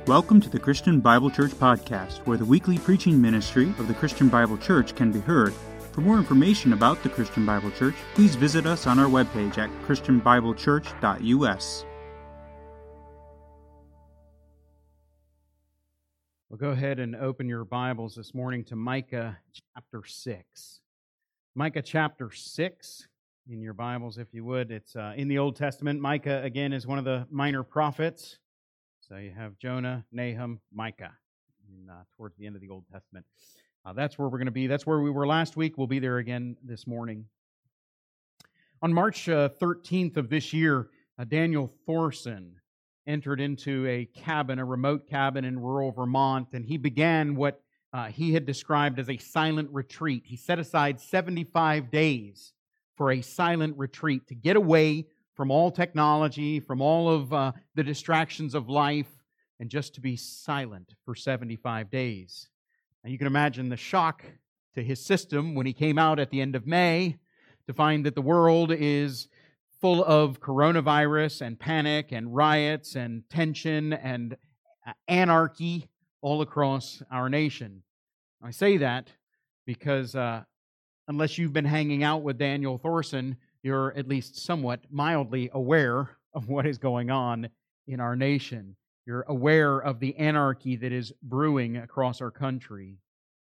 Welcome to the Christian Bible Church Podcast, where the weekly preaching ministry of the Christian Bible Church can be heard. For more information about the Christian Bible Church, please visit us on our webpage at christianbiblechurch.us. Well, go ahead and open your Bibles this morning to Micah chapter 6. Micah chapter 6 in your Bibles, if you would. It's in the Old Testament. Micah, again, is one of the minor prophets. So you have Jonah, Nahum, Micah towards the end of the Old Testament. That's where we're going to be. That's where we were last week. We'll be there again this morning. On March 13th of this year, Daniel Thorson entered into a remote cabin in rural Vermont, and he began what he had described as a silent retreat. He set aside 75 days for a silent retreat to get away from all technology, from all of the distractions of life, and just to be silent for 75 days. Now you can imagine the shock to his system when he came out at the end of May to find that the world is full of coronavirus and panic and riots and tension and anarchy all across our nation. I say that because unless you've been hanging out with Daniel Thorson, you're at least somewhat mildly aware of what is going on in our nation. You're aware of the anarchy that is brewing across our country.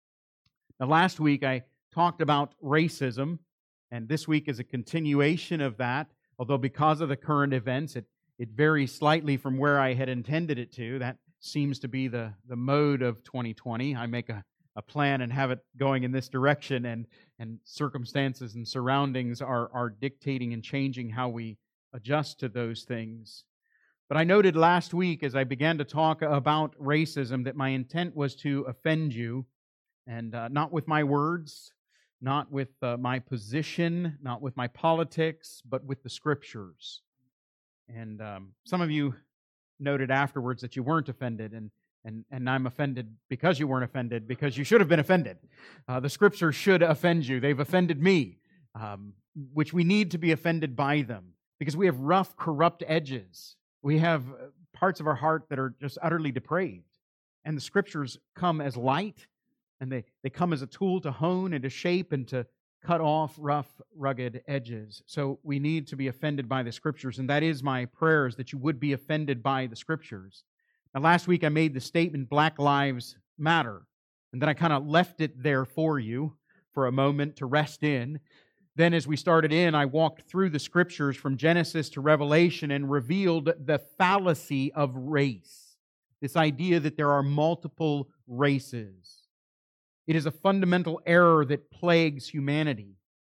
Now, last week I talked about racism, and this week is a continuation of that, although because of the current events, it varies slightly from where I had intended it to. That seems to be the mode of 2020. I make a plan and have it going in this direction, and circumstances and surroundings are dictating and changing how we adjust to those things. But I noted last week as I began to talk about racism that my intent was to offend you, and not with my words, not with my position, not with my politics, but with the Scriptures. And some of you noted afterwards that you weren't offended, and I'm offended because you weren't offended, because you should have been offended. The Scriptures should offend you. They've offended me, which we need to be offended by them, because we have rough, corrupt edges. We have parts of our heart that are just utterly depraved. And the Scriptures come as light, and they come as a tool to hone and to shape and to cut off rough, rugged edges. So we need to be offended by the Scriptures, and that is my prayer, is that you would be offended by the Scriptures. Now, last week I made the statement, Black Lives Matter, and then I kind of left it there for you for a moment to rest in. Then as we started in, I walked through the Scriptures from Genesis to Revelation and revealed the fallacy of race, this idea that there are multiple races. It is a fundamental error that plagues humanity.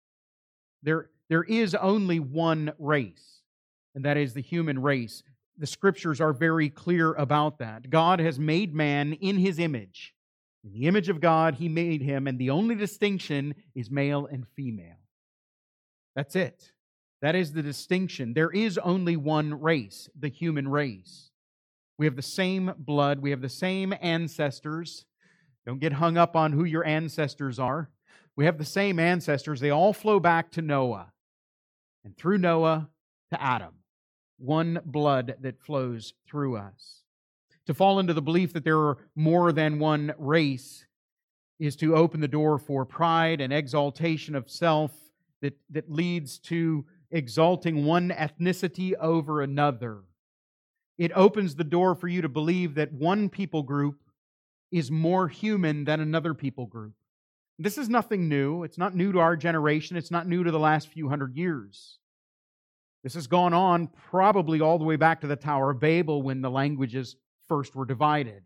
There is only one race, and that is the human race. The Scriptures are very clear about that. God has made man in His image. In the image of God, He made him, and the only distinction is male and female. That's it. That is the distinction. There is only one race, the human race. We have the same blood. We have the same ancestors. Don't get hung up on who your ancestors are. We have the same ancestors. They all flow back to Noah, and through Noah to Adam. One blood that flows through us. To fall into the belief that there are more than one race is to open the door for pride and exaltation of self that leads to exalting one ethnicity over another. It opens the door for you to believe that one people group is more human than another people group. This is nothing new. It's not new to our generation. It's not new to the last few hundred years. This has gone on probably all the way back to the Tower of Babel when the languages first were divided.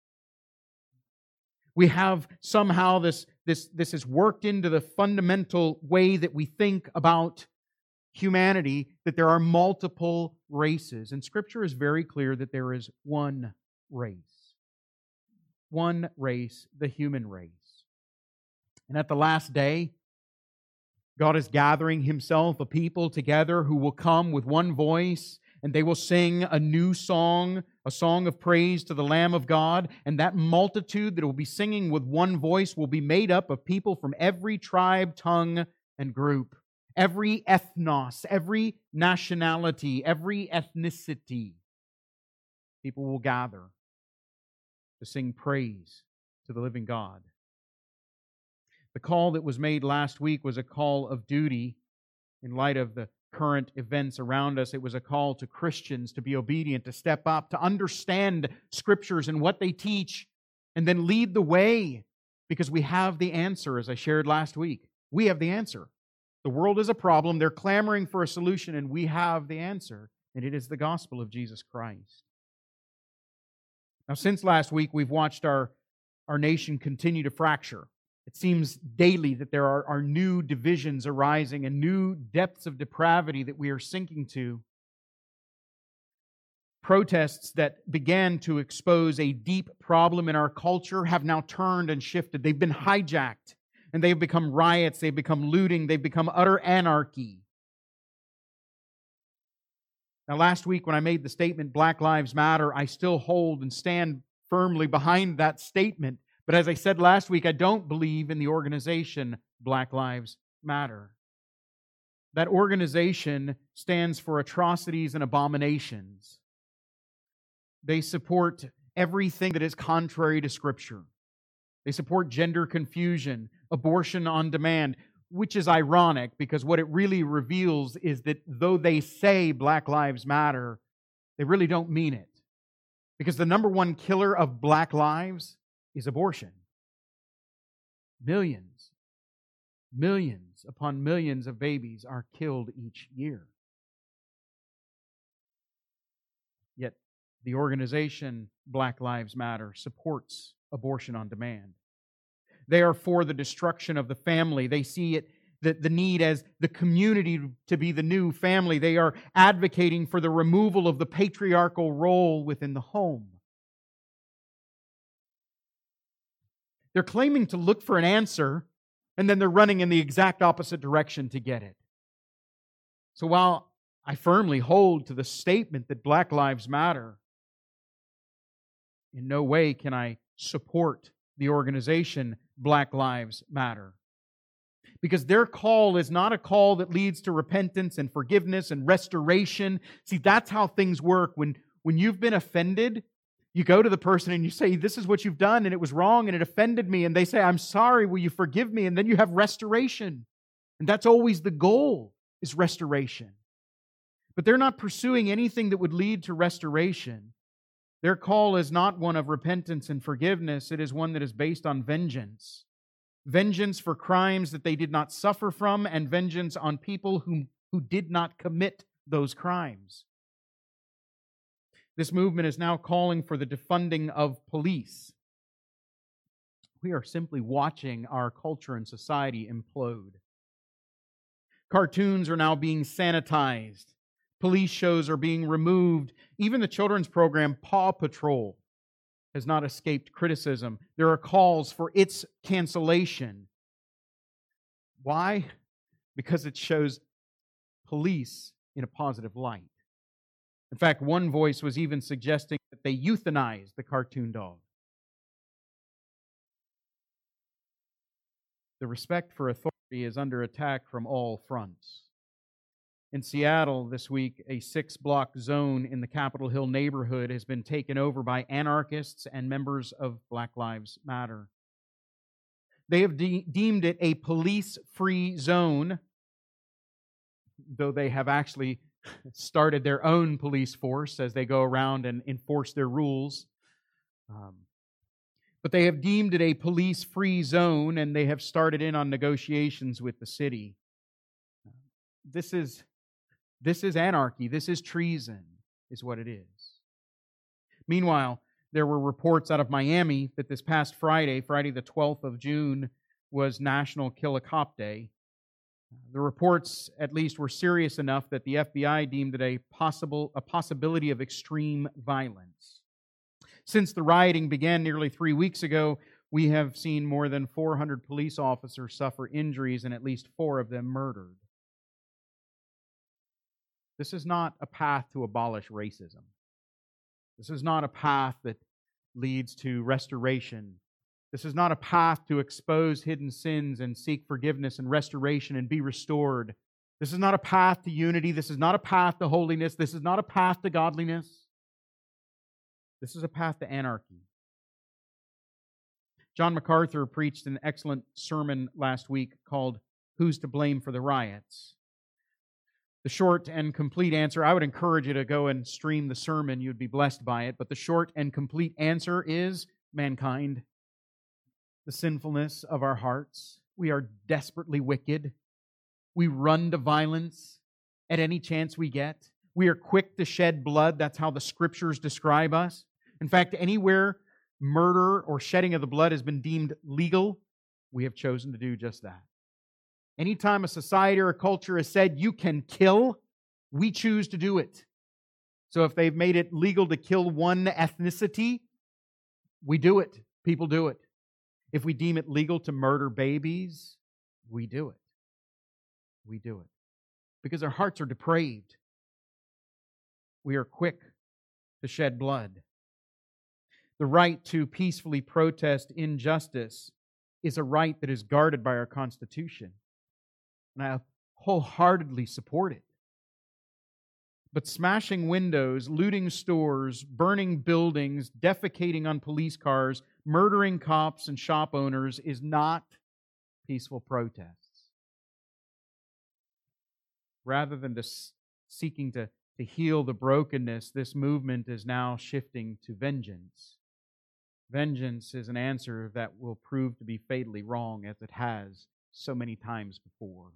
We have somehow this has worked into the fundamental way that we think about humanity, that there are multiple races. And Scripture is very clear that there is one race. One race, the human race. And at the last day, God is gathering Himself a people together who will come with one voice, and they will sing a new song, a song of praise to the Lamb of God. And that multitude that will be singing with one voice will be made up of people from every tribe, tongue, and group. Every ethnos, every nationality, every ethnicity. People will gather. to sing praise to the living God. The call that was made last week was a call of duty in light of the current events around us. It was a call to Christians to be obedient, to step up, to understand Scriptures and what they teach, and then lead the way, because we have the answer, as I shared last week. We have the answer. The world is a problem. They're clamoring for a solution, and we have the answer, and it is the gospel of Jesus Christ. Now, since last week, we've watched our nation continue to fracture. It seems daily that there are new divisions arising and new depths of depravity that we are sinking to. Protests that began to expose a deep problem in our culture have now turned and shifted. They've been hijacked, and they've become riots, they've become looting, they've become utter anarchy. Now, last week when I made the statement, Black Lives Matter, I still hold and stand firmly behind that statement. But as I said last week, I don't believe in the organization Black Lives Matter. That organization stands for atrocities and abominations. They support everything that is contrary to Scripture. They support gender confusion, abortion on demand, which is ironic because what it really reveals is that though they say Black Lives Matter, they really don't mean it. Because the number one killer of black lives is abortion. Millions upon millions of babies are killed each year. Yet the organization Black Lives Matter supports abortion on demand. They are for the destruction of the family. They see it, the need as the community to be the new family. They are advocating for the removal of the patriarchal role within the home. They're claiming to look for an answer, and then they're running in the exact opposite direction to get it. So while I firmly hold to the statement that Black Lives Matter, in no way can I support the organization Black Lives Matter. Because their call is not a call that leads to repentance and forgiveness and restoration. See, that's how things work. When you've been offended, you go to the person and you say, this is what you've done and it was wrong and it offended me. And they say, I'm sorry, will you forgive me? And then you have restoration. And that's always the goal, is restoration. But they're not pursuing anything that would lead to restoration. Their call is not one of repentance and forgiveness. It is one that is based on vengeance. Vengeance for crimes that they did not suffer from, and vengeance on people who did not commit those crimes. This movement is now calling for the defunding of police. We are simply watching our culture and society implode. Cartoons are now being sanitized. Police shows are being removed. Even the children's program, Paw Patrol, has not escaped criticism. There are calls for its cancellation. Why? Because it shows police in a positive light. In fact, one voice was even suggesting that they euthanize the cartoon dog. The respect for authority is under attack from all fronts. In Seattle this week, a 6-block zone in the Capitol Hill neighborhood has been taken over by anarchists and members of Black Lives Matter. They have deemed it a police-free zone, though they have actually started their own police force as they go around and enforce their rules. But they have deemed it a police-free zone, and they have started in on negotiations with the city. This is anarchy. This is treason, is what it is. Meanwhile, there were reports out of Miami that this past Friday the 12th of June, was National Kill a Cop Day. The reports, at least, were serious enough that the FBI deemed it a possibility of extreme violence. Since the rioting began nearly 3 weeks ago, we have seen more than 400 police officers suffer injuries and at least 4 of them murdered. This is not a path to abolish racism. This is not a path that leads to restoration. This is not a path to expose hidden sins and seek forgiveness and restoration and be restored. This is not a path to unity. This is not a path to holiness. This is not a path to godliness. This is a path to anarchy. John MacArthur preached an excellent sermon last week called Who's to Blame for the Riots? The short and complete answer, I would encourage you to go and stream the sermon. You'd be blessed by it. But the short and complete answer is mankind. The sinfulness of our hearts. We are desperately wicked. We run to violence at any chance we get. We are quick to shed blood. That's how the Scriptures describe us. In fact, anywhere murder or shedding of the blood has been deemed legal, we have chosen to do just that. Anytime a society or a culture has said you can kill, we choose to do it. So if they've made it legal to kill one ethnicity, we do it. People do it. If we deem it legal to murder babies, we do it. We do it. Because our hearts are depraved. We are quick to shed blood. The right to peacefully protest injustice is a right that is guarded by our Constitution. And I wholeheartedly support it. But smashing windows, looting stores, burning buildings, defecating on police cars, murdering cops and shop owners is not peaceful protests. Rather than just seeking to heal the brokenness, this movement is now shifting to vengeance. Vengeance is an answer that will prove to be fatally wrong, as it has so many times before.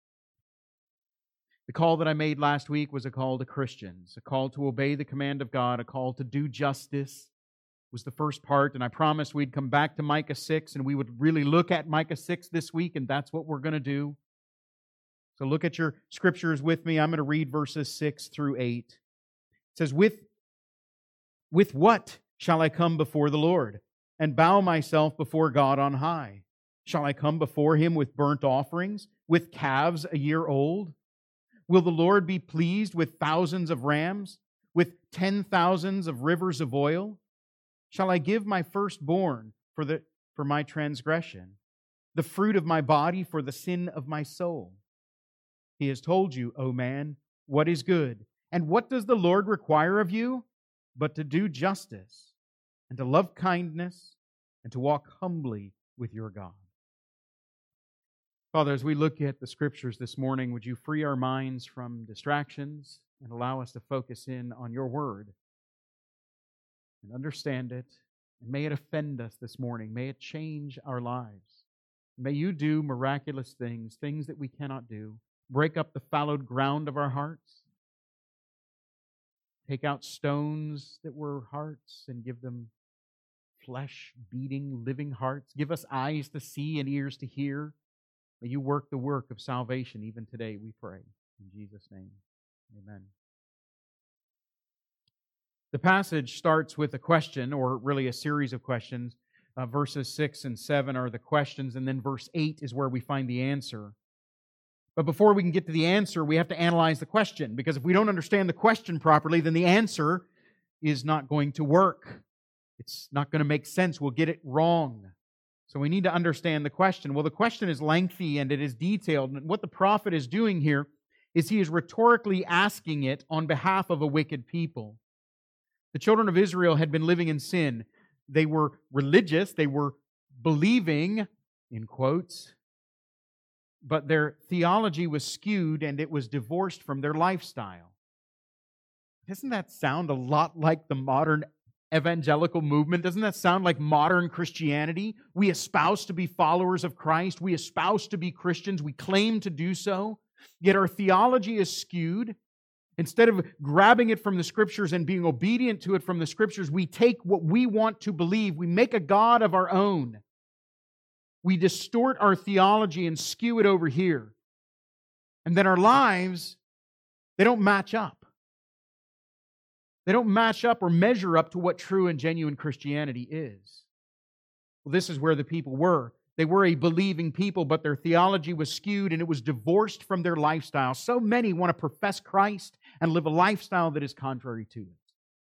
The call that I made last week was a call to Christians, a call to obey the command of God, a call to do justice was the first part, and I promised we'd come back to Micah 6, and we would really look at Micah 6 this week, and that's what we're going to do. So look at your scriptures with me. I'm going to read verses 6 through 8. It says, With what shall I come before the Lord, and bow myself before God on high? Shall I come before Him with burnt offerings, with calves a year old? Will the Lord be pleased with thousands of rams, with 10,000s of rivers of oil? Shall I give my firstborn for my transgression, the fruit of my body for the sin of my soul? He has told you, O man, what is good. And what does the Lord require of you? But to do justice, and to love kindness, and to walk humbly with your God. Father, as we look at the Scriptures this morning, would you free our minds from distractions and allow us to focus in on your Word and understand it, and may it offend us this morning. May it change our lives. May you do miraculous things, things that we cannot do. Break up the fallowed ground of our hearts. Take out stones that were hearts and give them flesh, beating, living hearts. Give us eyes to see and ears to hear. May you work the work of salvation even today, we pray. In Jesus' name, amen. The passage starts with a question, or really a series of questions. Verses 6 and 7 are the questions, and then verse 8 is where we find the answer. But before we can get to the answer, we have to analyze the question, because if we don't understand the question properly, then the answer is not going to work. It's not going to make sense. We'll get it wrong. So we need to understand the question. Well, the question is lengthy and it is detailed. And what the prophet is doing here is he is rhetorically asking it on behalf of a wicked people. The children of Israel had been living in sin. They were religious. They were believing, in quotes, but their theology was skewed and it was divorced from their lifestyle. Doesn't that sound a lot like the modern evangelical movement? Doesn't that sound like modern Christianity? We espouse to be followers of Christ. We espouse to be Christians. We claim to do so. Yet our theology is skewed. Instead of grabbing it from the Scriptures and being obedient to it from the Scriptures, we take what we want to believe. We make a God of our own. We distort our theology and skew it over here. And then our lives, they don't match up. They don't match up or measure up to what true and genuine Christianity is. Well, this is where the people were. They were a believing people, but their theology was skewed and it was divorced from their lifestyle. So many want to profess Christ and live a lifestyle that is contrary to it.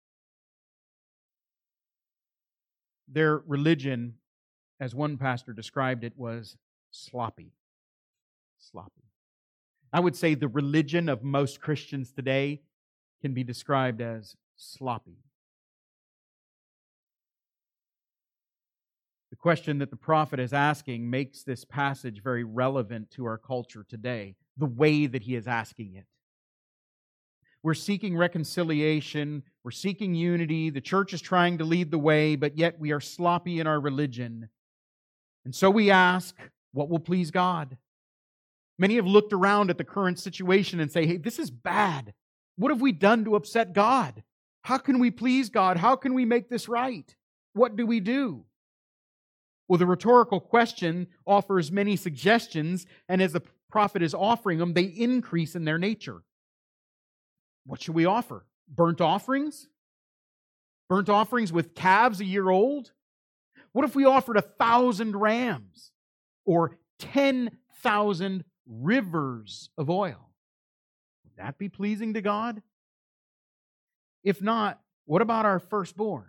Their religion, as one pastor described it, was sloppy. Sloppy. I would say the religion of most Christians today can be described as sloppy. The question that the prophet is asking makes this passage very relevant to our culture today, the way that he is asking it. We're seeking reconciliation, we're seeking unity, the church is trying to lead the way, but yet we are sloppy in our religion. And so we ask, what will please God? Many have looked around at the current situation and say, hey, this is bad. What have we done to upset God? How can we please God? How can we make this right? What do we do? Well, the rhetorical question offers many suggestions, and as the prophet is offering them, they increase in their nature. What should we offer? Burnt offerings? Burnt offerings with calves a year old? What if we offered 1,000 rams or 10,000 rivers of oil? Would that be pleasing to God? If not, what about our firstborn?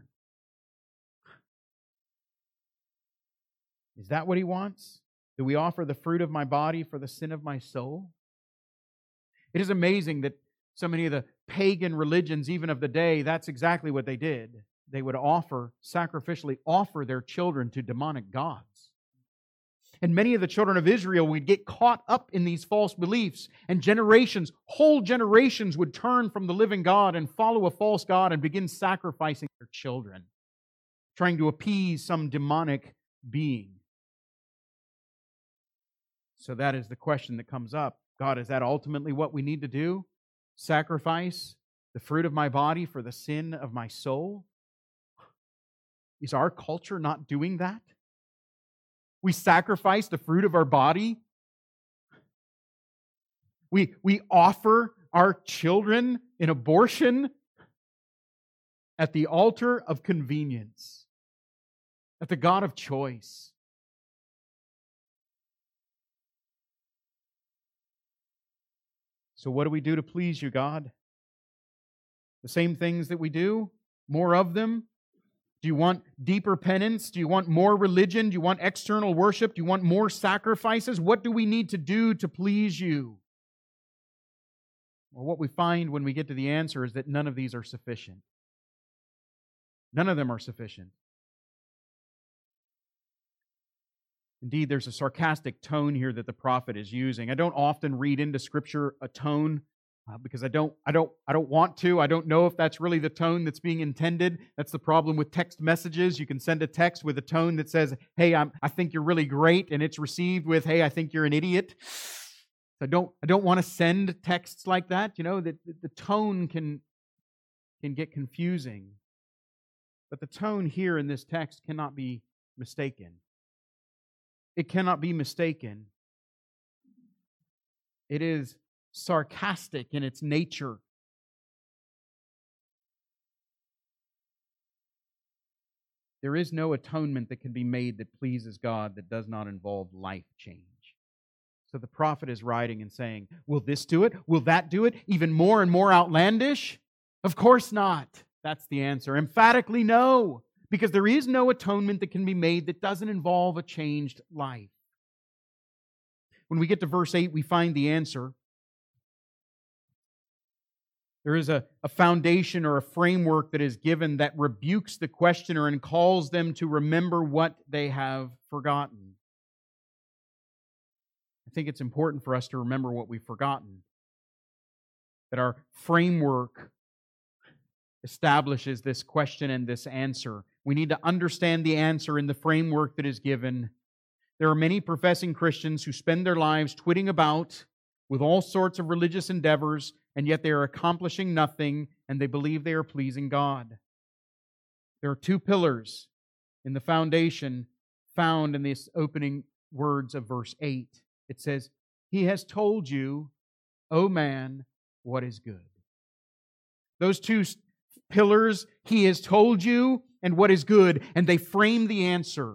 Is that what he wants? Do we offer the fruit of my body for the sin of my soul? It is amazing that so many of the pagan religions, even of the day, that's exactly what they did. They would sacrificially offer their children to demonic gods. And many of the children of Israel would get caught up in these false beliefs, and whole generations would turn from the living God and follow a false god and begin sacrificing their children, trying to appease some demonic being. So that is the question that comes up. God, is that ultimately what we need to do? Sacrifice the fruit of my body for the sin of my soul? Is our culture not doing that? We sacrifice the fruit of our body. We offer our children in abortion at the altar of convenience, at the God of choice. So what do we do to please you, God? The same things that we do? More of them? Do you want deeper penance? Do you want more religion? Do you want external worship? Do you want more sacrifices? What do we need to do to please you? Well, what we find when we get to the answer is that none of these are sufficient. None of them are sufficient. Indeed, there's a sarcastic tone here that the prophet is using. I don't often read into Scripture a tone because I don't want to. I don't know if that's really the tone that's being intended. That's the problem with text messages. You can send a text with a tone that says, "Hey, I think you're really great," and it's received with, "Hey, I think you're an idiot." I don't want to send texts like that. You know, the tone can get confusing. But the tone here in this text cannot be mistaken. It cannot be mistaken. It is sarcastic in its nature. There is no atonement that can be made that pleases God that does not involve life change. So the prophet is writing and saying, will this do it? Will that do it? Even more and more outlandish? Of course not. That's the answer. Emphatically no. Because there is no atonement that can be made that doesn't involve a changed life. When we get to verse 8, we find the answer. There is a foundation or a framework that is given that rebukes the questioner and calls them to remember what they have forgotten. I think it's important for us to remember what we've forgotten. That our framework establishes this question and this answer. We need to understand the answer in the framework that is given. There are many professing Christians who spend their lives twitting about with all sorts of religious endeavors, and yet they are accomplishing nothing, and they believe they are pleasing God. There are two pillars in the foundation found in these opening words of verse 8. It says, He has told you, O man, what is good. Those two pillars, He has told you, and what is good, and they frame the answer.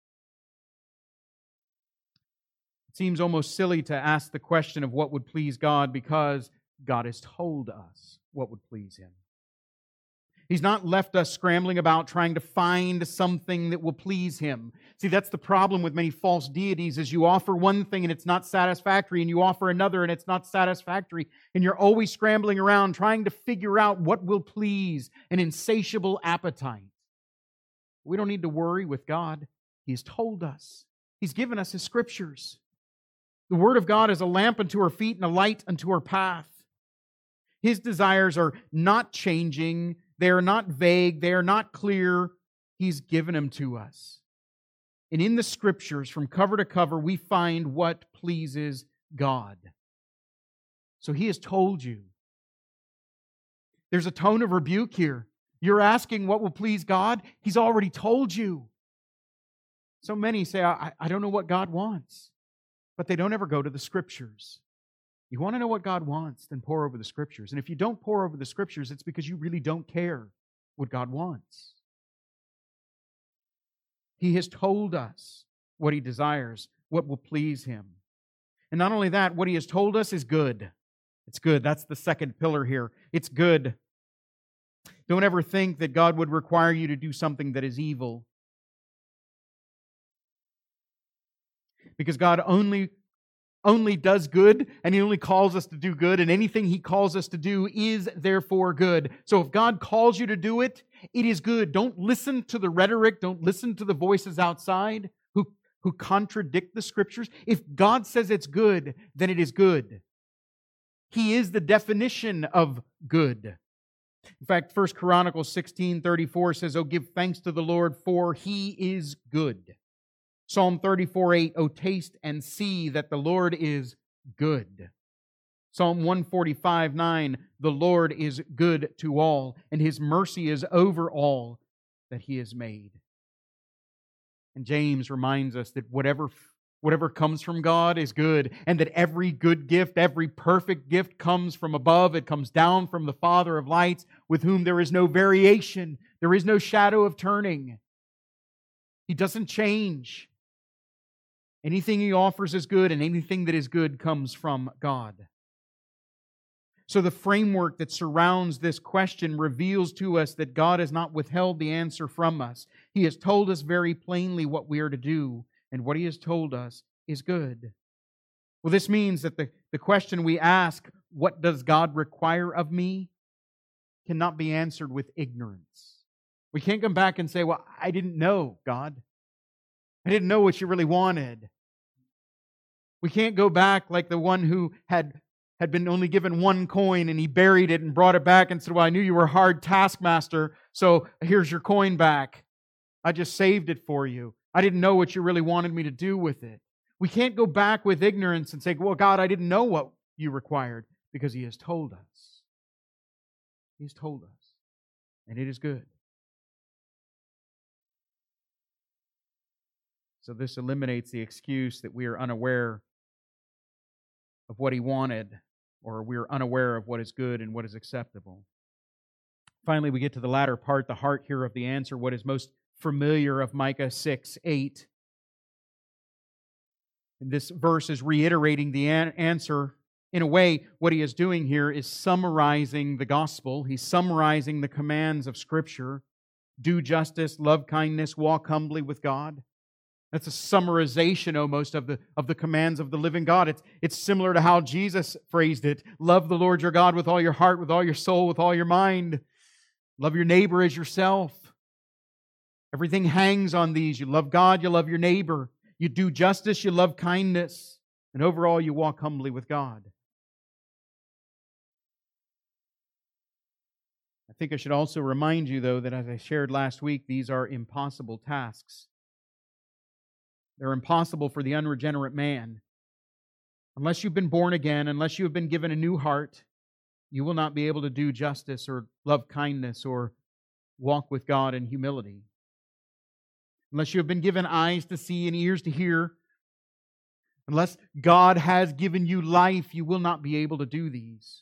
It seems almost silly to ask the question of what would please God because God has told us what would please Him. He's not left us scrambling about trying to find something that will please Him. See, that's the problem with many false deities is you offer one thing and it's not satisfactory, and you offer another and it's not satisfactory, and you're always scrambling around trying to figure out what will please an insatiable appetite. We don't need to worry with God. He has told us. He's given us His Scriptures. The Word of God is a lamp unto our feet and a light unto our path. His desires are not changing. They are not vague. They are not clear. He's given them to us. And in the Scriptures, from cover to cover, we find what pleases God. So He has told you. There's a tone of rebuke here. You're asking what will please God? He's already told you. So many say, I don't know what God wants. But they don't ever go to the Scriptures. You want to know what God wants, then pore over the Scriptures. And if you don't pore over the Scriptures, it's because you really don't care what God wants. He has told us what He desires, what will please Him. And not only that, what He has told us is good. It's good. That's the second pillar here. It's good. Don't ever think that God would require you to do something that is evil. Because God only does good, and He only calls us to do good, and anything He calls us to do is therefore good. So if God calls you to do it, it is good. Don't listen to the rhetoric, don't listen to the voices outside who contradict the Scriptures. If God says it's good, then it is good. He is the definition of good. In fact, 1 Chronicles 16:34 says, "Oh, give thanks to the Lord, for He is good." Psalm 34:8, "Oh, taste and see that the Lord is good." Psalm 145:9, "The Lord is good to all, and His mercy is over all that He has made." And James reminds us that whatever comes from God is good, and that every good gift, every perfect gift comes from above. It comes down from the Father of lights, with whom there is no variation, there is no shadow of turning. He doesn't change. Anything He offers is good, and anything that is good comes from God. So the framework that surrounds this question reveals to us that God has not withheld the answer from us. He has told us very plainly what we are to do, and what He has told us is good. Well, this means that the question we ask, what does God require of me, cannot be answered with ignorance. We can't come back and say, well, I didn't know, God. I didn't know what You really wanted. We can't go back like the one who had been only given one coin and he buried it and brought it back and said, well, I knew you were a hard taskmaster, so here's your coin back. I just saved it for you. I didn't know what You really wanted me to do with it. We can't go back with ignorance and say, well, God, I didn't know what You required, because He has told us. He has told us. And it is good. So this eliminates the excuse that we are unaware of what He wanted, or we are unaware of what is good and what is acceptable. Finally, we get to the latter part, the heart here of the answer, what is most familiar of Micah 6:8. And this verse is reiterating the answer. In a way, what he is doing here is summarizing the gospel. He's summarizing the commands of Scripture. Do justice, love kindness, walk humbly with God. That's a summarization almost of the commands of the living God. It's similar to how Jesus phrased it. Love the Lord your God with all your heart, with all your soul, with all your mind. Love your neighbor as yourself. Everything hangs on these. You love God, you love your neighbor. You do justice, you love kindness. And overall, you walk humbly with God. I think I should also remind you, though, that as I shared last week, these are impossible tasks. They're impossible for the unregenerate man. Unless you've been born again, unless you have been given a new heart, you will not be able to do justice or love kindness or walk with God in humility. Unless you have been given eyes to see and ears to hear, unless God has given you life, you will not be able to do these.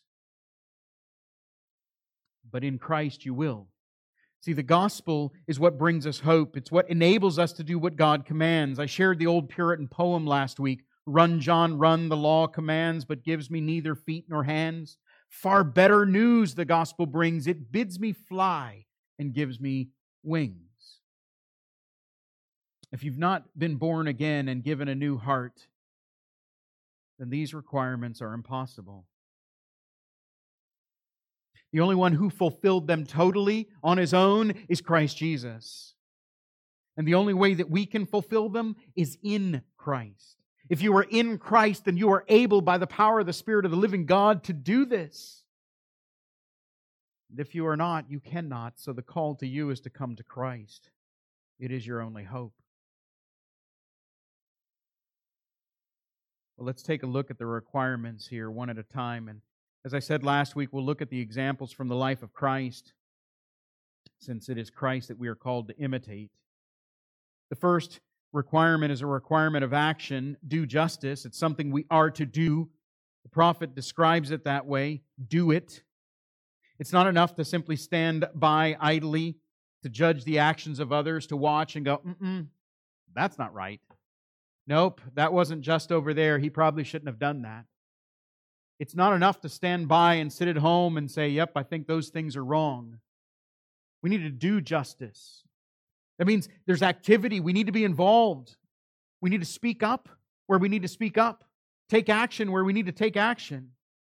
But in Christ you will. See, the gospel is what brings us hope. It's what enables us to do what God commands. I shared the old Puritan poem last week. Run, John, run, the law commands, but gives me neither feet nor hands. Far better news the gospel brings. It bids me fly and gives me wings. If you've not been born again and given a new heart, then these requirements are impossible. The only one who fulfilled them totally on His own is Christ Jesus. And the only way that we can fulfill them is in Christ. If you are in Christ, then you are able by the power of the Spirit of the living God to do this. And if you are not, you cannot. So the call to you is to come to Christ. It is your only hope. Well, let's take a look at the requirements here one at a time. And as I said last week, we'll look at the examples from the life of Christ, since it is Christ that we are called to imitate. The first requirement is a requirement of action, do justice. It's something we are to do. The prophet describes it that way, do it. It's not enough to simply stand by idly, to judge the actions of others, to watch and go, that's not right. Nope, that wasn't just over there. He probably shouldn't have done that. It's not enough to stand by and sit at home and say, yep, I think those things are wrong. We need to do justice. That means there's activity. We need to be involved. We need to speak up where we need to speak up. Take action where we need to take action.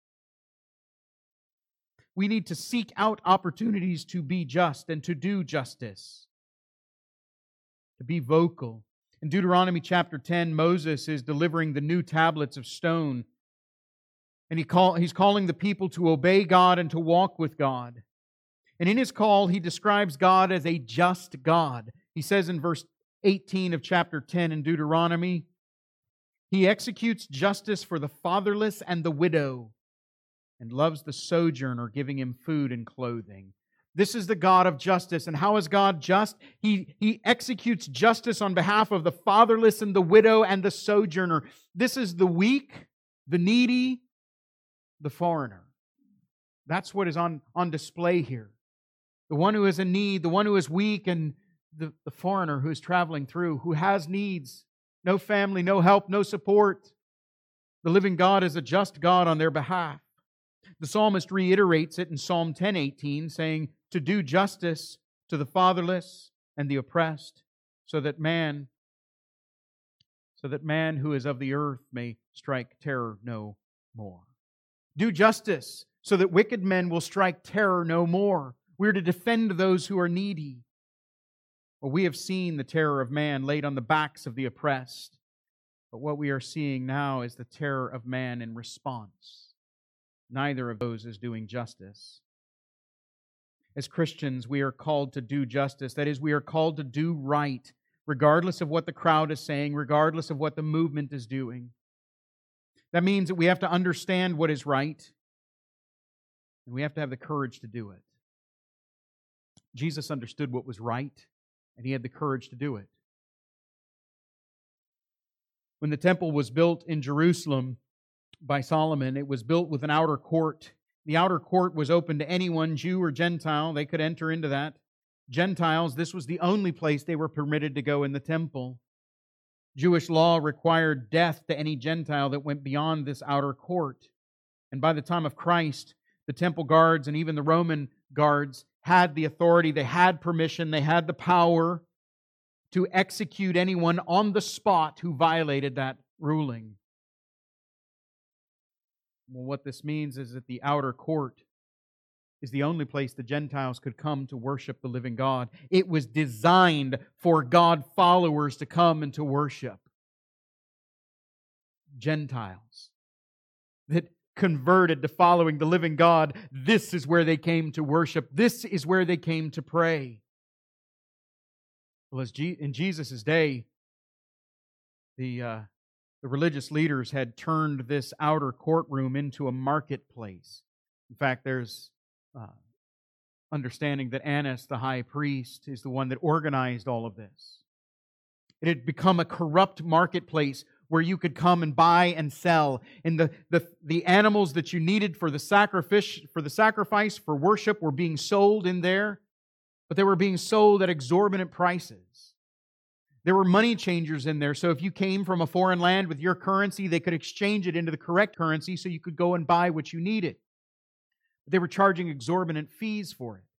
We need to seek out opportunities to be just and to do justice. To be vocal. In Deuteronomy chapter 10, Moses is delivering the new tablets of stone. And he's calling the people to obey God and to walk with God. And in his call, he describes God as a just God. He says in verse 18 of chapter 10 in Deuteronomy, He executes justice for the fatherless and the widow, and loves the sojourner, giving him food and clothing. This is the God of justice. And how is God just? He executes justice on behalf of the fatherless and the widow and the sojourner. This is the weak, the needy, the foreigner. That's what is on display here. The one who is in need, the one who is weak, and the foreigner who is traveling through, who has needs, no family, no help, no support. The living God is a just God on their behalf. The psalmist reiterates it in Psalm 10:18, saying, to do justice to the fatherless and the oppressed, so that man who is of the earth may strike terror no more. Do justice so that wicked men will strike terror no more. We're to defend those who are needy. Well, we have seen the terror of man laid on the backs of the oppressed, but what we are seeing now is the terror of man in response. Neither of those is doing justice. As Christians, we are called to do justice. That is, we are called to do right, regardless of what the crowd is saying, regardless of what the movement is doing. That means that we have to understand what is right, and we have to have the courage to do it. Jesus understood what was right, and He had the courage to do it. When the temple was built in Jerusalem by Solomon, it was built with an outer court. The outer court was open to anyone, Jew or Gentile. They could enter into that. Gentiles, this was the only place they were permitted to go in the temple. Jewish law required death to any Gentile that went beyond this outer court. And by the time of Christ, the temple guards and even the Roman guards had the authority, they had permission, they had the power to execute anyone on the spot who violated that ruling. Well, what this means is that the outer court is the only place the Gentiles could come to worship the living God. It was designed for God followers to come and to worship. Gentiles that converted to following the living God, this is where they came to worship. This is where they came to pray. Well, in Jesus' day, the religious leaders had turned this outer courtroom into a marketplace. In fact, there's understanding that Annas, the high priest, is the one that organized all of this. It had become a corrupt marketplace where you could come and buy and sell. And the animals that you needed for the sacrifice, for worship, were being sold in there, but they were being sold at exorbitant prices. There were money changers in there, so if you came from a foreign land with your currency, they could exchange it into the correct currency so you could go and buy what you needed. But they were charging exorbitant fees for it.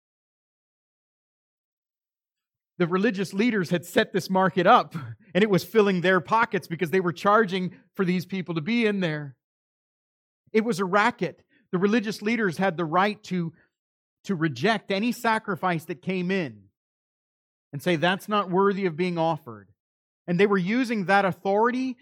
The religious leaders had set this market up, and it was filling their pockets because they were charging for these people to be in there. It was a racket. The religious leaders had the right to reject any sacrifice that came in. and say that's not worthy of being offered. And they were using that authority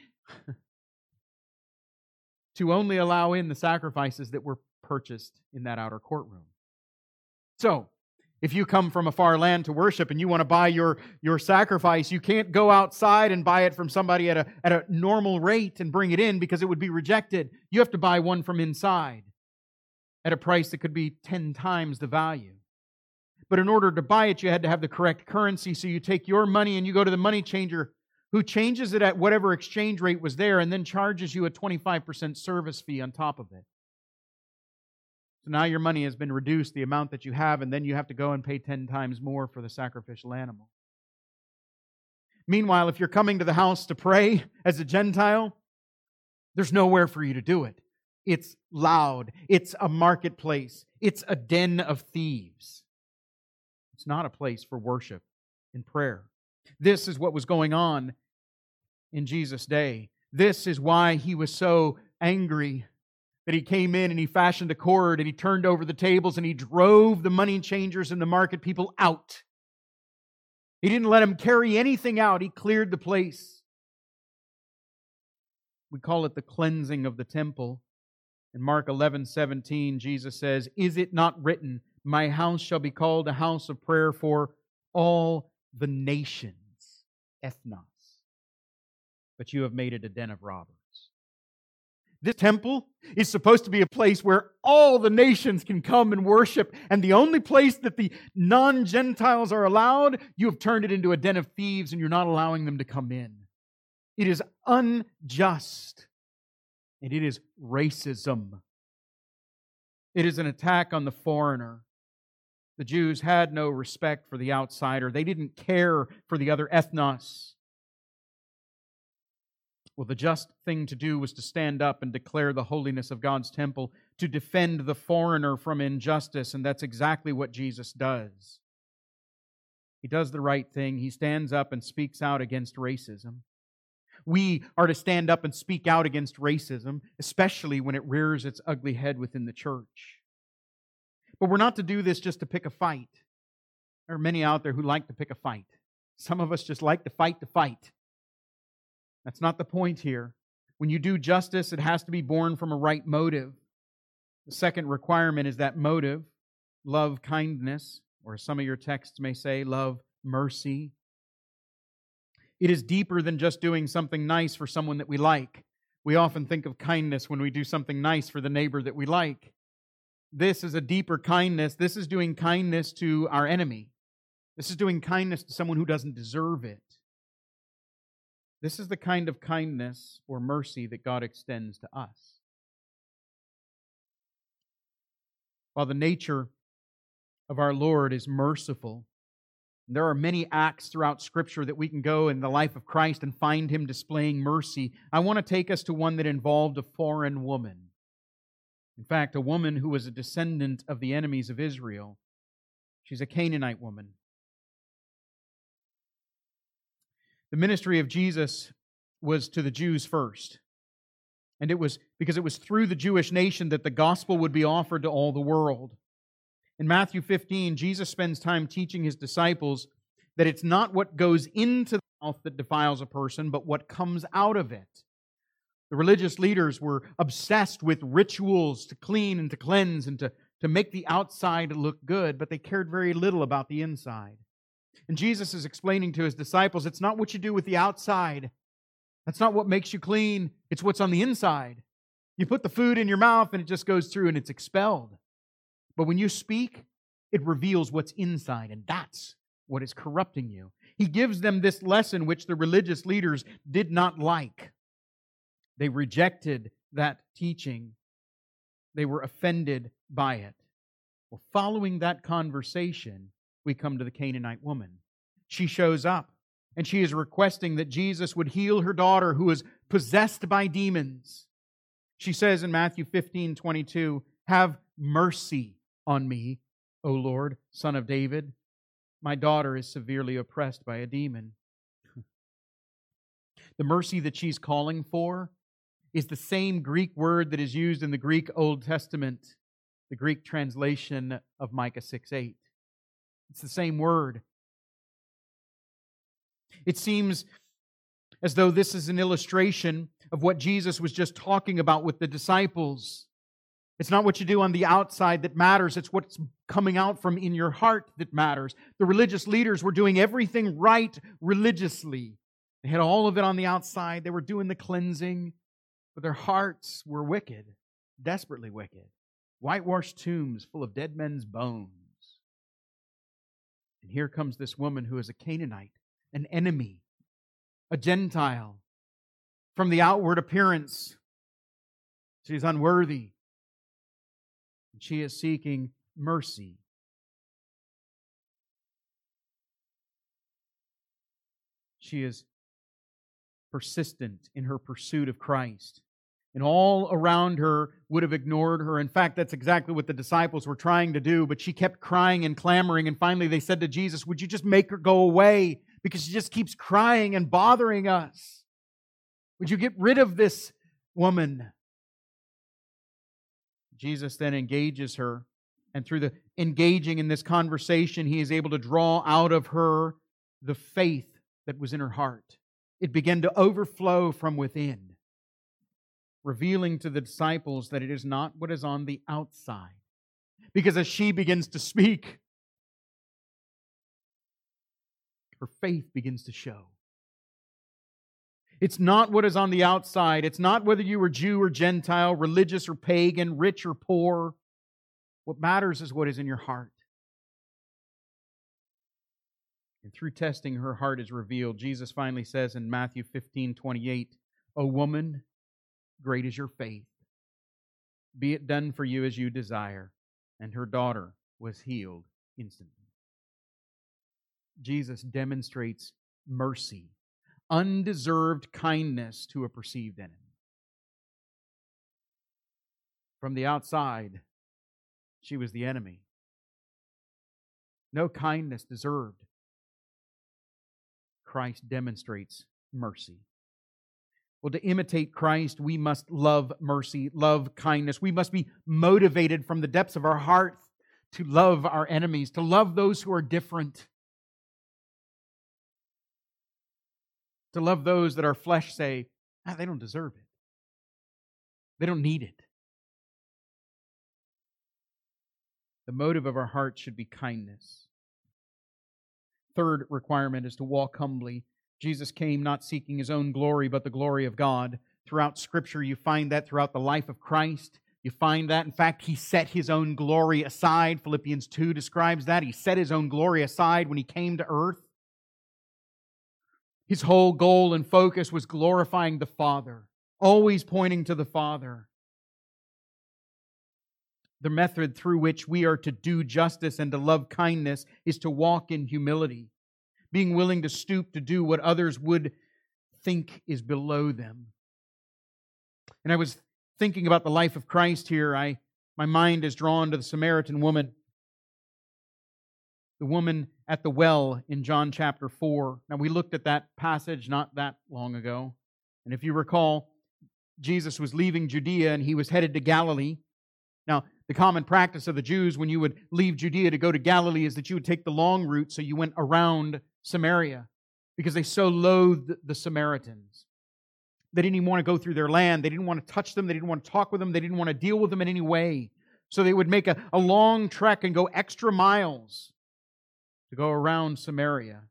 to only allow in the sacrifices that were purchased in that outer courtroom. So, if you come from a far land to worship and you want to buy your sacrifice, you can't go outside and buy it from somebody at a normal rate and bring it in because it would be rejected. You have to buy one from inside at a price that could be 10 times the value. But in order to buy it, you had to have the correct currency. So you take your money and you go to the money changer who changes it at whatever exchange rate was there and then charges you a 25% service fee on top of it. So now your money has been reduced, the amount that you have, and then you have to go and pay 10 times more for the sacrificial animal. Meanwhile, if you're coming to the house to pray as a Gentile, there's nowhere for you to do it. It's loud. It's a marketplace. It's a den of thieves. It's not a place for worship and prayer. This is what was going on in Jesus' day. This is why He was so angry that He came in and He fashioned a cord and He turned over the tables and He drove the money changers and the market people out. He didn't let them carry anything out. He cleared the place. We call it the cleansing of the temple. In Mark 11:17, Jesus says, "Is it not written, my house shall be called a house of prayer for all the nations," ethnos, "but you have made it a den of robbers." This temple is supposed to be a place where all the nations can come and worship, and the only place that the non-Gentiles are allowed, you have turned it into a den of thieves and you're not allowing them to come in. It is unjust, and it is racism. It is an attack on the foreigner. The Jews had no respect for the outsider. They didn't care for the other ethnos. Well, the just thing to do was to stand up and declare the holiness of God's temple, to defend the foreigner from injustice, and that's exactly what Jesus does. He does the right thing. He stands up and speaks out against racism. We are to stand up and speak out against racism, especially when it rears its ugly head within the church. But we're not to do this just to pick a fight. There are many out there who like to pick a fight. Some of us just like to fight. That's not the point here. When you do justice, it has to be born from a right motive. The second requirement is that motive, love kindness, or some of your texts may say, love mercy. It is deeper than just doing something nice for someone that we like. We often think of kindness when we do something nice for the neighbor that we like. This is a deeper kindness. This is doing kindness to our enemy. This is doing kindness to someone who doesn't deserve it. This is the kind of kindness or mercy that God extends to us. While the nature of our Lord is merciful, there are many acts throughout Scripture that we can go in the life of Christ and find Him displaying mercy. I want to take us to one that involved a foreign woman. In fact, a woman who was a descendant of the enemies of Israel. She's a Canaanite woman. The ministry of Jesus was to the Jews first. And it was because it was through the Jewish nation that the gospel would be offered to all the world. In Matthew 15, Jesus spends time teaching His disciples that it's not what goes into the mouth that defiles a person, but what comes out of it. The religious leaders were obsessed with rituals to clean and to cleanse and to make the outside look good, but they cared very little about the inside. And Jesus is explaining to His disciples, it's not what you do with the outside. That's not what makes you clean. It's what's on the inside. You put the food in your mouth and it just goes through and it's expelled. But when you speak, it reveals what's inside, and that's what is corrupting you. He gives them this lesson which the religious leaders did not like. They rejected that teaching. They were offended by it. Well, following that conversation, we come to the Canaanite woman. She shows up, and she is requesting that Jesus would heal her daughter who is possessed by demons. She says in Matthew 15:22, "Have mercy on me, O Lord, Son of David. My daughter is severely oppressed by a demon." The mercy that she's calling for is the same Greek word that is used in the Greek Old Testament, the Greek translation of Micah 6:8. It's the same word. It seems as though this is an illustration of what Jesus was just talking about with the disciples. It's not what you do on the outside that matters. It's what's coming out from in your heart that matters. The religious leaders were doing everything right religiously. They had all of it on the outside. They were doing the cleansing, but their hearts were wicked, desperately wicked. Whitewashed tombs full of dead men's bones. And here comes this woman who is a Canaanite, an enemy, a Gentile. From the outward appearance, she's unworthy. She is seeking mercy. She is persistent in her pursuit of Christ. And all around her would have ignored her. In fact, that's exactly what the disciples were trying to do. But she kept crying and clamoring. And finally they said to Jesus, would you just make her go away? Because she just keeps crying and bothering us. Would you get rid of this woman? Jesus then engages her. And through the engaging in this conversation, He is able to draw out of her the faith that was in her heart. It began to overflow from within, revealing to the disciples that it is not what is on the outside. Because as she begins to speak, her faith begins to show. It's not what is on the outside. It's not whether you were Jew or Gentile, religious or pagan, rich or poor. What matters is what is in your heart. And through testing, her heart is revealed. Jesus finally says in Matthew 15:28, "O woman, great is your faith. Be it done for you as you desire." And her daughter was healed instantly. Jesus demonstrates mercy, undeserved kindness to a perceived enemy. From the outside, she was the enemy. No kindness deserved. Christ demonstrates mercy. Well, to imitate Christ, we must love mercy, love kindness. We must be motivated from the depths of our heart to love our enemies, to love those who are different, to love those that our flesh say, they don't deserve it. They don't need it. The motive of our heart should be kindness. Third requirement is to walk humbly. Jesus came not seeking His own glory, but the glory of God. Throughout Scripture, you find that throughout the life of Christ. You find that, in fact, He set His own glory aside. Philippians 2 describes that. He set His own glory aside when He came to earth. His whole goal and focus was glorifying the Father, always pointing to the Father. The method through which we are to do justice and to love kindness is to walk in humility, being willing to stoop to do what others would think is below them. And I was thinking about the life of Christ here. My mind is drawn to the Samaritan woman, the woman at the well in John chapter 4. Now, we looked at that passage not that long ago. And if you recall, Jesus was leaving Judea and He was headed to Galilee. Now, the common practice of the Jews when you would leave Judea to go to Galilee is that you would take the long route, so you went around Samaria because they so loathed the Samaritans. They didn't even want to go through their land. They didn't want to touch them. They didn't want to talk with them. They didn't want to deal with them in any way. So they would make a long trek and go extra miles to go around Samaria.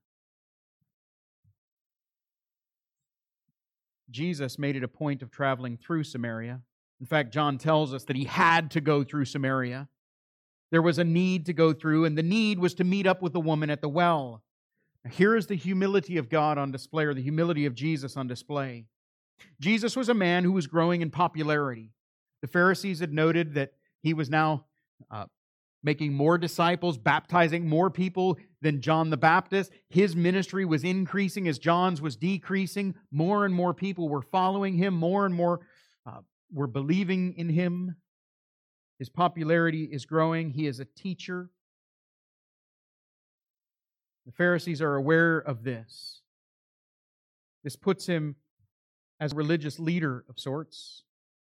Jesus made it a point of traveling through Samaria. In fact, John tells us that He had to go through Samaria. There was a need to go through, and the need was to meet up with the woman at the well. Now, here is the humility of God on display, or the humility of Jesus on display. Jesus was a man who was growing in popularity. The Pharisees had noted that He was now making more disciples, baptizing more people than John the Baptist. His ministry was increasing as John's was decreasing. More and more people were following Him. More and more were believing in Him. His popularity is growing. He is a teacher. The Pharisees are aware of this. This puts Him as a religious leader of sorts.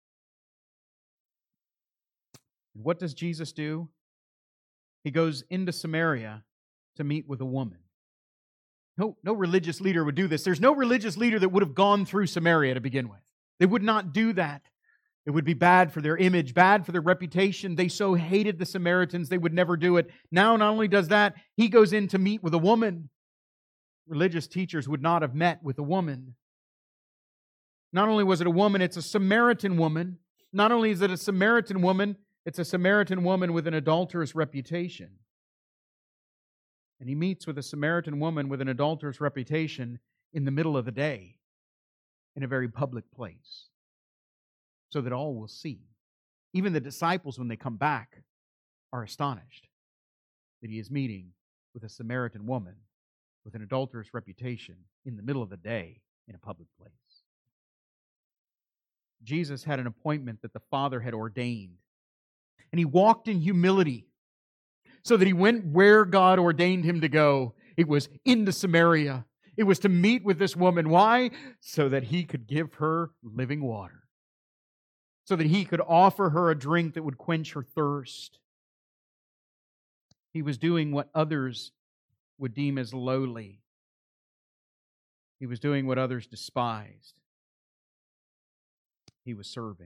And what does Jesus do? He goes into Samaria to meet with a woman. No religious leader would do this. There's no religious leader that would have gone through Samaria to begin with. They would not do that. It would be bad for their image, bad for their reputation. They so hated the Samaritans, they would never do it. Now, not only does that, he goes in to meet with a woman. Religious teachers would not have met with a woman. Not only was it a woman, it's a Samaritan woman. Not only is it a Samaritan woman, it's a Samaritan woman with an adulterous reputation. And he meets with a Samaritan woman with an adulterous reputation in the middle of the day, in a very public place, so that all will see. Even the disciples, when they come back, are astonished that he is meeting with a Samaritan woman with an adulterous reputation in the middle of the day in a public place. Jesus had an appointment that the Father had ordained, and he walked in humility so that he went where God ordained him to go. It was into Samaria. It was to meet with this woman. Why? So that he could give her living water. So that he could offer her a drink that would quench her thirst. He was doing what others would deem as lowly. He was doing what others despised. He was serving.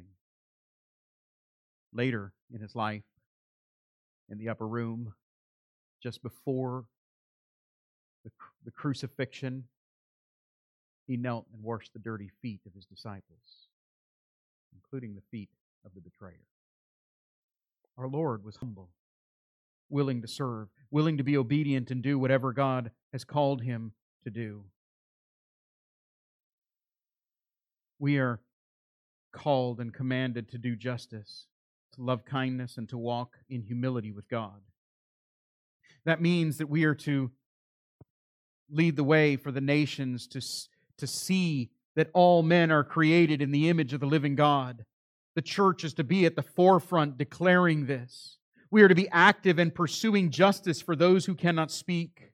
Later in his life, in the upper room, just before the crucifixion, he knelt and washed the dirty feet of his disciples, including the feet of the betrayer. Our Lord was humble, willing to serve, willing to be obedient and do whatever God has called him to do. We are called and commanded to do justice, to love kindness, and to walk in humility with God. That means that we are to lead the way for the nations to see that all men are created in the image of the living God. The church is to be at the forefront declaring this. We are to be active in pursuing justice for those who cannot speak.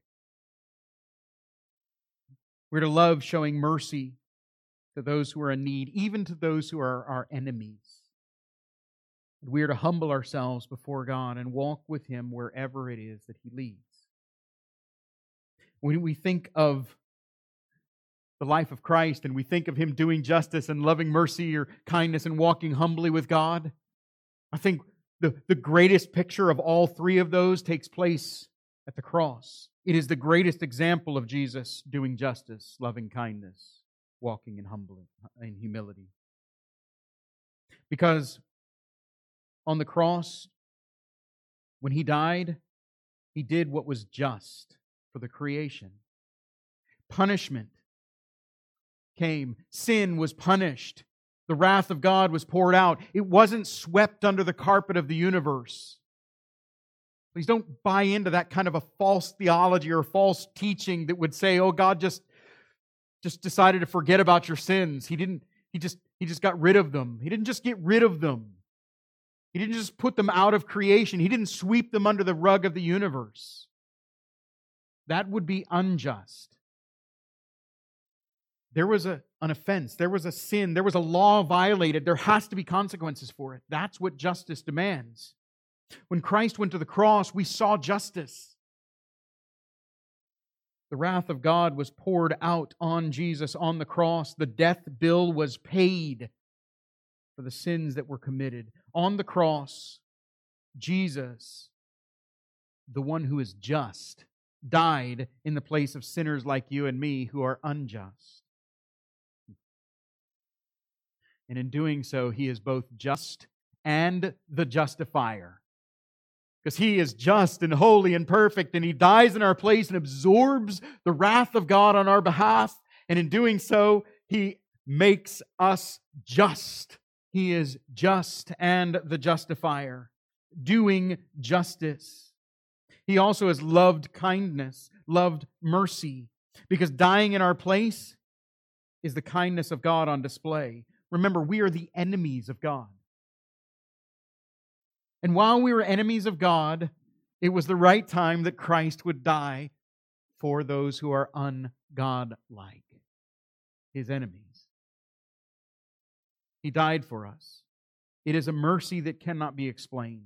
We're to love showing mercy to those who are in need, even to those who are our enemies. We are to humble ourselves before God and walk with Him wherever it is that He leads. When we think of the life of Christ and we think of Him doing justice and loving mercy or kindness and walking humbly with God, I think the greatest picture of all three of those takes place at the cross. It is the greatest example of Jesus doing justice, loving kindness, walking in humility. Because on the cross, when He died, He did what was just for the creation. Punishment came. Sin was punished. The wrath of God was poured out. It wasn't swept under the carpet of the universe. Please don't buy into that kind of a false theology or false teaching that would say, oh, God just decided to forget about your sins. He just got rid of them. He didn't just get rid of them. He didn't just put them out of creation. He didn't sweep them under the rug of the universe. That would be unjust. There was an offense. There was a sin. There was a law violated. There has to be consequences for it. That's what justice demands. When Christ went to the cross, we saw justice. The wrath of God was poured out on Jesus on the cross. The death bill was paid for the sins that were committed. On the cross, Jesus, the one who is just, died in the place of sinners like you and me who are unjust. And in doing so, He is both just and the justifier. Because He is just and holy and perfect, and He dies in our place and absorbs the wrath of God on our behalf. And in doing so, He makes us just. He is just and the justifier, doing justice. He also has loved kindness, loved mercy, because dying in our place is the kindness of God on display. Remember, we are the enemies of God. And while we were enemies of God, it was the right time that Christ would die for those who are ungodlike, His enemies. He died for us. It is a mercy that cannot be explained.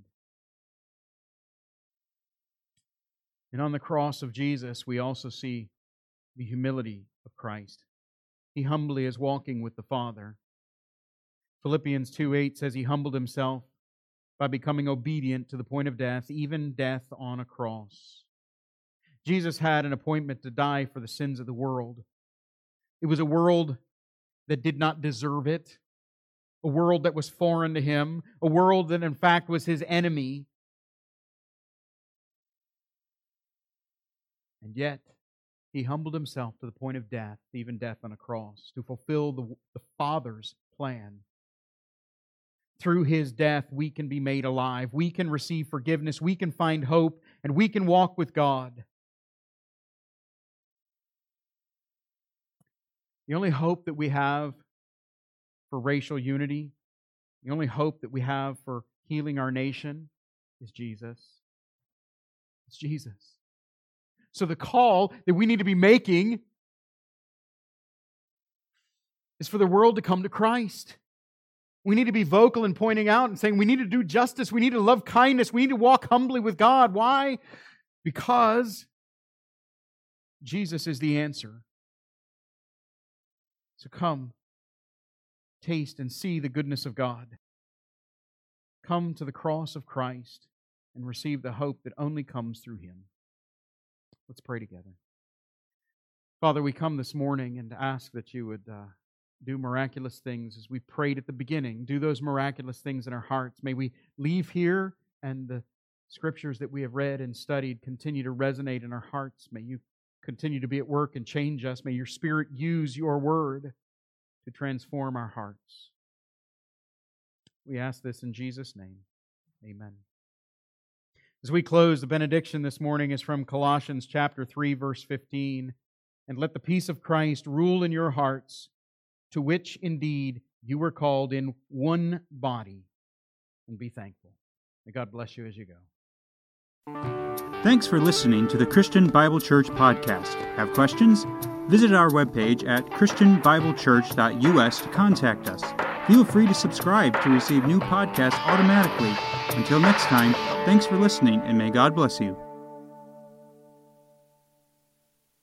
And on the cross of Jesus, we also see the humility of Christ. He humbly is walking with the Father. Philippians 2:8 says he humbled himself by becoming obedient to the point of death, even death on a cross. Jesus had an appointment to die for the sins of the world. It was a world that did not deserve it, a world that was foreign to him, a world that in fact was his enemy. And yet, he humbled himself to the point of death, even death on a cross, to fulfill the Father's plan. Through his death, we can be made alive. We can receive forgiveness. We can find hope, and we can walk with God. The only hope that we have for racial unity, the only hope that we have for healing our nation is Jesus. It's Jesus. So the call that we need to be making is for the world to come to Christ. We need to be vocal in pointing out and saying we need to do justice, we need to love kindness, we need to walk humbly with God. Why? Because Jesus is the answer. So come, taste and see the goodness of God. Come to the cross of Christ and receive the hope that only comes through Him. Let's pray together. Father, we come this morning and ask that you would do miraculous things as we prayed at the beginning. Do those miraculous things in our hearts. May we leave here and the scriptures that we have read and studied continue to resonate in our hearts. May you continue to be at work and change us. May your Spirit use your word to transform our hearts. We ask this in Jesus' name. Amen. As we close, the benediction this morning is from Colossians chapter 3, verse 15. And let the peace of Christ rule in your hearts, to which indeed you were called in one body, and be thankful. May God bless you as you go. Thanks for listening to the Christian Bible Church podcast. Have questions? Visit our webpage at christianbiblechurch.us to contact us. Feel free to subscribe to receive new podcasts automatically. Until next time, thanks for listening, and may God bless you.